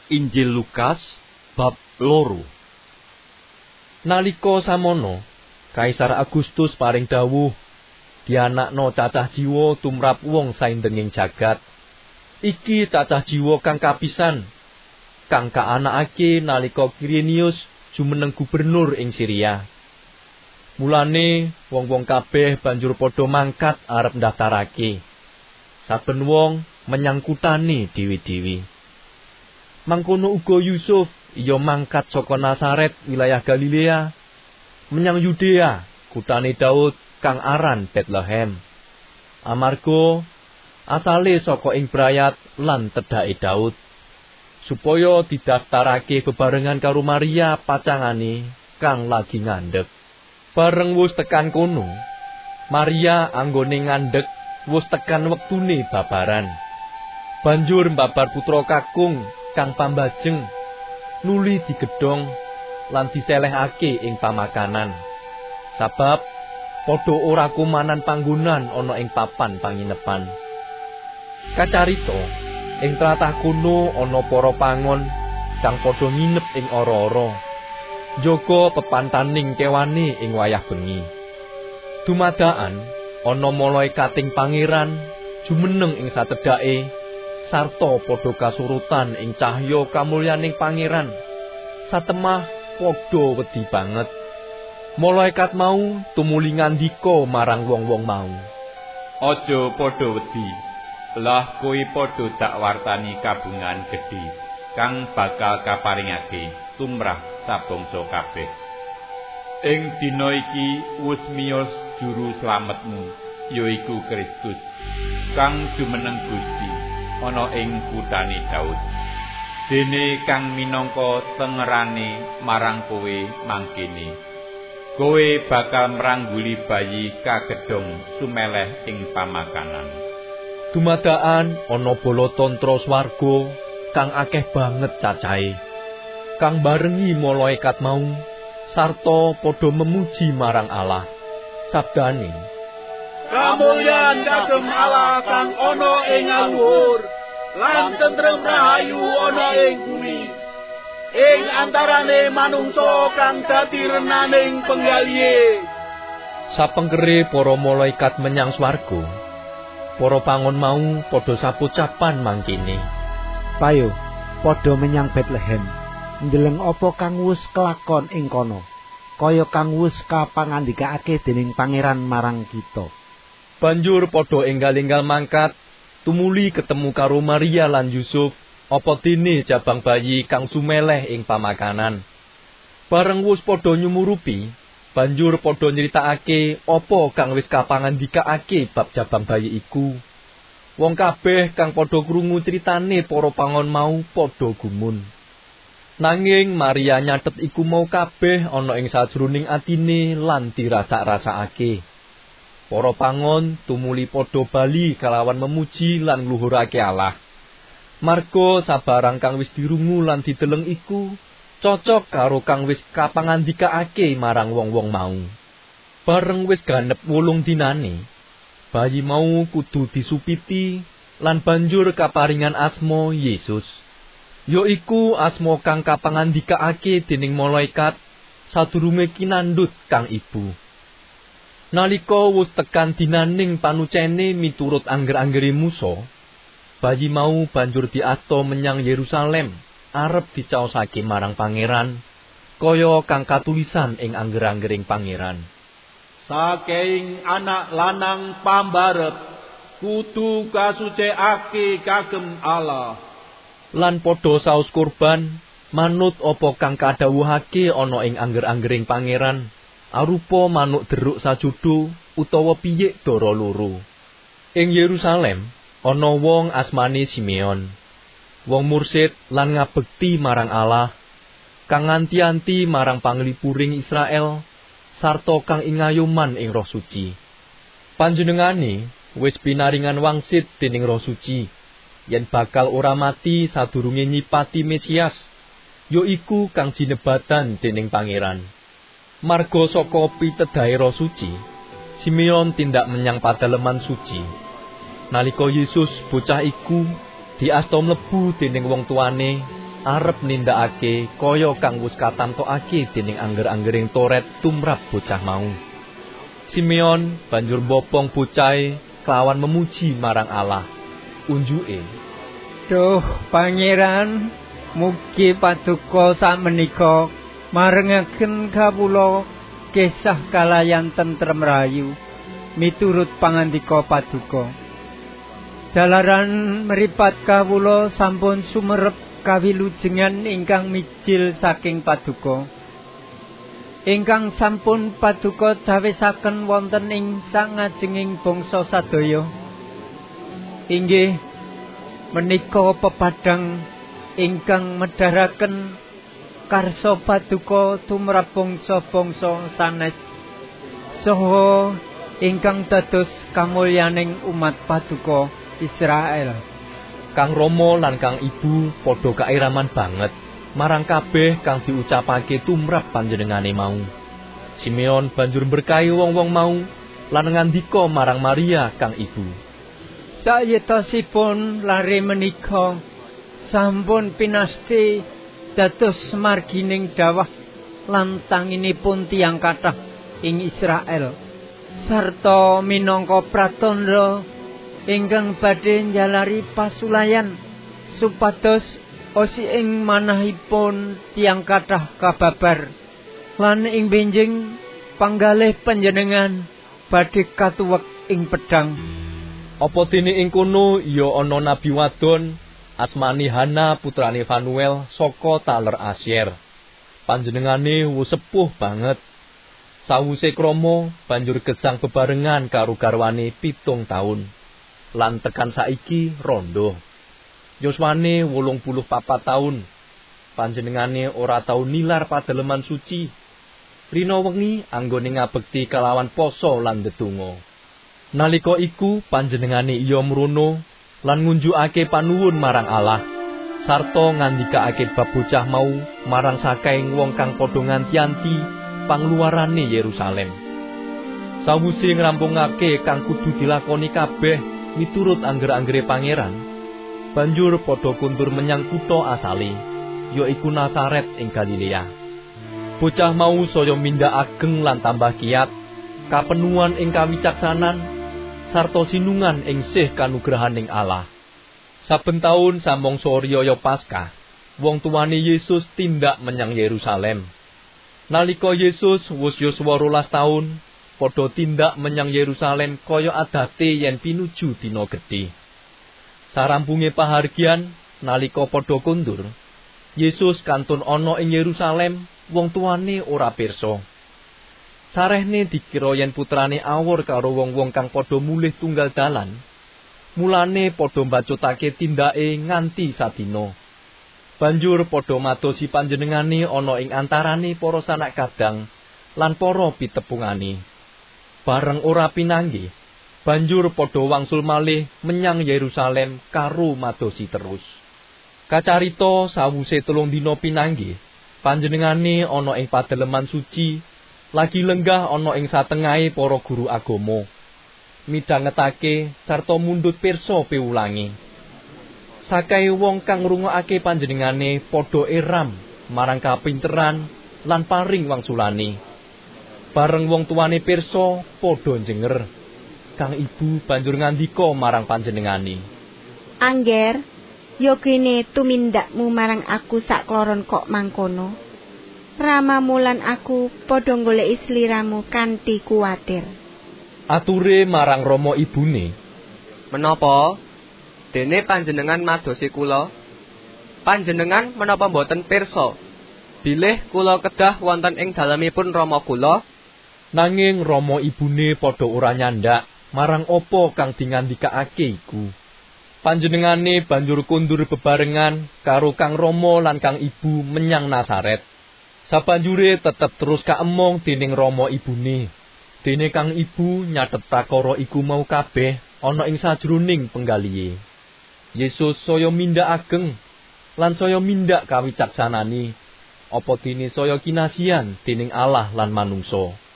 Injil Lukas bab 2. Nalika samono, Kaisar Agustus paring dawuh dianakno cacah jiwa tumrap wong saindenging jagat. Iki cacah jiwa kang kapisan kang kaanakake nalika Quirinius jumeneng gubernur ing Syria. Mulane wong-wong kabeh banjur padha mangkat arep ndaftarake. Saben wong menyang kutane dhewe-dhewe. Mangkono uga Yusuf iya mangkat saka Nazaret wilayah Galilea menyang Yudea kutane Daud kang aran Bethlehem. Amarga asale saka ing brayat lan tedhake Daud, supaya didaftarake bebarengan karo Maria pacangane kang lagi ngandhek. Bareng wis tekan kono, Maria anggone ngandhek wis tekan wektune babaran. Banjur mbabar putra kakung kang pambajeng nuli digedhong lan diselehake ing pamakanan. Sabab padha ora kumanan panggonan ana ing papan panginepan. Kacarita ing tlatah kono ana para pangon kang padha nginep ing ora-ora, njaga pepantaning kewane ing wayah bengi. Dumadakan ana malaikating pangeran jumeneng ing satedhake sarta padha kasurutan ing cahya kamulyaning pangeran. Satemah padha wedi banget. Malaikat mau tumuli ngandika marang wong-wong mau, "Aja padha wedi. Lah kowe padha dak wartani kabungan gedhe kang bakal kaparingake tumrap sabangsa kabeh. Ing dina iki wis miyos juru slametmu, yaiku Kristus, kang jumeneng Gusti ana ing kutane Daud. Dene kang minangka tengerane marang kowe mangkene, kowe bakal mrangguli bayi kagedhong sumeleh ing pamakanan." Dumadakan ana bala tantra swarga kang akeh banget cacahe, kang barengi malaikat mau sarta padha memuji marang Allah. Sabdane, "Kamulyan kagem Allah kang ana ing luhur, lan tentrem rahayu ana ing bumi. Ing antarane manungsa kang dadi renaning penggalihe." Sapengkere para malaikat menyang swarga, para pangon mau padha sapocapan mangkene, "Payo, padha menyang Bethlehem, ndeleng apa kang wis kelakon ing kono, kaya kang wis kapangandikake dening pangeran marang kita." Banjur padha enggal-enggal mangkat tumuli ketemu karo Maria lan Yusuf apa dene jabang bayi kang sumeleh ing pamakanan. Bareng wis padha nyumurupi, banjur padha nyritakake apa kang wis kapangandikake bab jabang bayi iku. Wong kabeh kang padha krungu critane para pangon mau padha gumun. Nanging Maria nyatet iku mau kabeh ana ing sajroning atine lan dirasak-rasakake. Para pangon tumuli padha bali kalawan memuji lan ngluhurake Allah. Marga sabarang kang wis dirungu lan dideleng iku cocok karo kang wis kapangandikake marang wong-wong mau. Bareng wis ganep 8 dinane, bayi mau kudu disupiti lan banjur kaparingan asma Yesus. Yaiku asma kang kapangandikake dening malaikat sadurunge kinandhut kang ibu. Nalika wis tekan dinaning panucene miturut angger-anggere Musa, bayi mau banjur diasta menyang Yerusalem arep dicaosake marang pangeran, kaya kang katulisan ing angger-anggering pangeran. "Saking anak lanang pambarep kudu kasucikake kagem Allah." Lan padha saos kurban manut apa kang kadhawuhake ana ing angger-anggering pangeran, arupa manuk deruk sajudo utawa piyik dara loro. Ing Yerusalem ana wong asmane Simeon, wong mursid lan ngabekti marang Allah, kang nganti-anti marang panglipuring Israel sarta kang ingayuman ing Roh Suci. Panjenengane wis pinaringan wangsit dening Roh Suci yen bakal ora mati sadurunge nyipati Mesias, yaiku kang jinebatan dening pangeran. Marga saka pitedhahe Roh Suci, Simeon tindak menyang padaleman suci. Nalika Yesus bocah iku diasta mlebu dening wong tuane, arep nindakake kaya kang wis katantokake dening angger-anggering Toret tumrap bocah mau. Simeon banjur mbopong bocahe kelawan memuji marang Allah. Unjuke, "Duh Pangeran, mugi paduka sakmenika marengaken kawula kesah kalayan tentrem rayu miturut pangandika paduka. Jalaran meripat kawula sampun sumerep kawilujengan ingkang mijil saking paduka. Ingkang sampun paduka cawisaken wonten ing sangajenging bangsa sadaya. Inggih menika pepadang ingkang medharaken karsa paduka tumrap bangsa-bangsa sanes saha ingkang dados kamulyaning umat paduka Israel." Kang Rama lan Kang Ibu padha kairaman banget marang kabeh kang diucapake tumrap panjenengane mau. Simeon banjur berkahi wong-wong mau lan ngandika marang Maria Kang Ibu, "Sayetosipun lare menika sampun pinasti dados margining dawah lan tanginipun tiyang kathah ing Israel sarta minangka pratandha ingkang badhe njalari pasulayan supados osi ing manahipun tiyang kathah kababar lan ing benjing panggalih panjenengan badhe katuwek ing pedang." Apa dene ing kono ya ana nabi wadon asmane Hana putrane Fanuel saka taler Asyer. Panjenengane wis sepuh banget. Sawise krama banjur gesang bebarengan karo garwane 7 taun. Lan tekan saiki rondo. Yuswane 84 taun. Panjenengane ora tau nilar padeleman suci. Rina wengi anggone ngabekti kalawan poso lan ndedonga. Nalika iku panjenengane iya mrono lan ngunjukake panuwun marang Allah sarta ngandikake bab bocah mau marang sakaing wong kang padha nganti-anti pangluarane Yerusalem. Sawise ngrampungake kang kudu dilakoni kabeh miturut angger-anggere pangeran, banjur padha kundur menyang kutha asale, yaiku Nazaret ing Galilea. Bocah mau saya mindak ageng lan tambah kiat, kapenuhan ing kawicaksanan sarta sinungan ing sih kanugrahaning Allah. Saben taun samangsa riyaya Paskah, wong tuwane Yesus tindak menyang Yerusalem. Nalika Yesus wis yuswa 12 taun, padha tindak menyang Yerusalem kaya adate yen pinuju dina gedhe. Sarampunge pahargyan nalika padha kundur, Yesus kantun ana ing Yerusalem, wong tuwane ora pirsa. Sarehne dikira yen putrane awor karo wong-wong kang padha mulih tunggal dalan. Mulane padha mbacutake tindake nganti sadina. Banjur padha madosi panjenengane ana ing antarane para sanak kadang lan para pitepungane. Bareng ora pinanggih, banjur padha wangsul malih menyang Yerusalem karo madosi terus. Kacarita sawuse 3 dina pinanggih, panjenengane ana ing padeleman suci. Lagi lenggah ana ing satengahe para guru agama, midhangetake sarta mundhut pirsa piwulangi. Sakae wong kang ngrungokake panjenengane padha eram marang kapinteran lan paring wangsulane. Bareng wong tuane pirsa padha njenger. Kang Ibu banjur ngandika marang panjenengane, "Angger, ya kene tumindakmu marang aku sakloron kok mangkono. Ramamu lan aku padha goleki sliramu kanthi kuwatir." Ature marang Rama ibune, "Menapa dene panjenengan madosi kula? Panjenengan menapa boten pirsa bilih kula kedah wonten ing dalemipun rama kula?" Nanging Rama ibune padha ora nyandak marang apa kang dingandikake iku. Panjenengane banjur kundur bebarengan karo Kang Rama lan Kang Ibu menyang Nazaret. Sabanjure tetep terus kaemong dening Rama ibune. Dene Kang Ibu nyatet prakara iku mau kabeh ana ing sajroning penggalihe. Yesus saya mindak ageng lan saya mindak kawicaksanane, apa dene saya kinasihan dening Allah lan manungsa.